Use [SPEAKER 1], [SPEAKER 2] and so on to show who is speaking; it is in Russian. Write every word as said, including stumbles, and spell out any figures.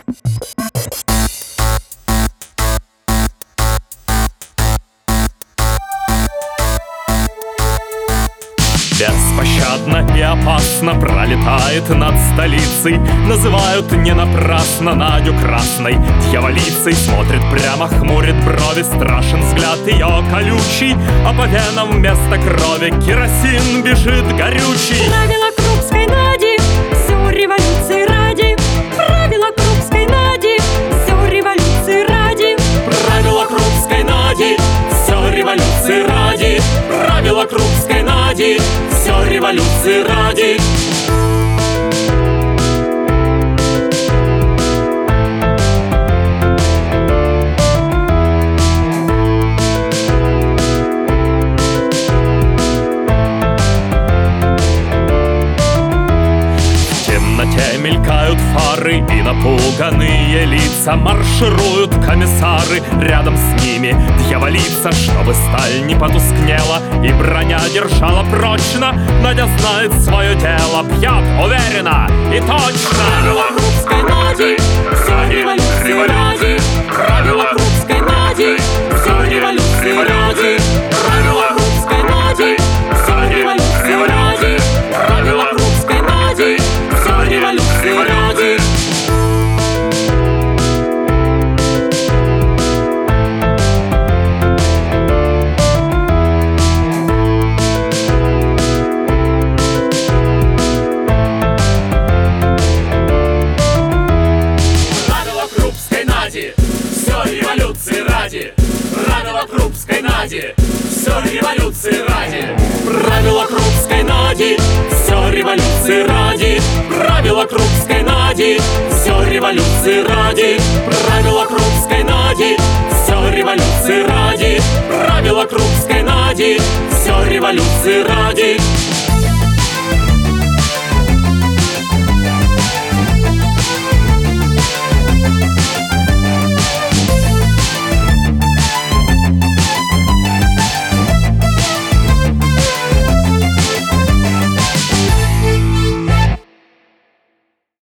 [SPEAKER 1] Беспощадно и опасно пролетает над столицей. Называют не напрасно Надю красной дьяволицей. Смотрит прямо, хмурит брови, страшен взгляд ее колючий, а по венам вместо крови керосин бежит горючий.
[SPEAKER 2] Правила Крупской Нади, все революции ради. Правила Крупской Нади, все революции ради.
[SPEAKER 1] Правила Крупской Нади, все революции ради. Правила Крупской Нади, все революции ради. В темноте мелькают фары, и напуганные лица. Маршируют комиссары, рядом с ними дьяволица. Чтобы сталь не потускнела и броня держала прочно, Надя знает свое дело, бьет уверенно и точно.
[SPEAKER 2] Правила Крупской Нади, все революции ради. Правила Крупской Нади, все революции ради. Правила Крупской Нади, все революции ради. Правила Крупской Нади, все революции ради.
[SPEAKER 1] Все революции ради. Правила Крупской Нади, все революции ради. Правила Крупской Нади, все революции ради. Правила Крупской Нади, все революции ради. Правила Крупской Нади, все революции ради. Правила Крупской Нади, все революции ради.